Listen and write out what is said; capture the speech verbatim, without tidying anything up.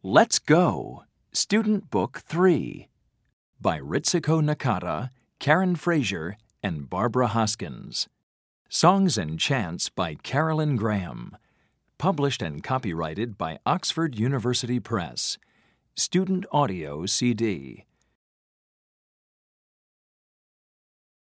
Let's Go! Student Book three by Ritsuko Nakata, Karen Frazier, and Barbara Hoskins. Songs and Chants by Carolyn Graham. Published and copyrighted by Oxford University Press. Student Audio C D.